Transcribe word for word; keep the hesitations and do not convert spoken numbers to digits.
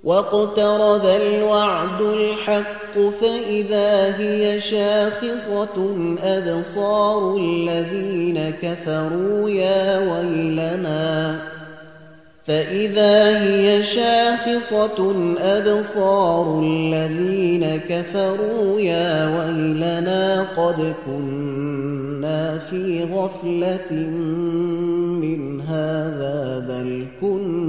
واقترب الوعد الحق فإذا هي شاخصة أبصار الذين كفروا يا ويلنا فإذا هي شاخصة أبصار الذين كفروا يا ويلنا قد كنا في غفلة من هذا بل كنا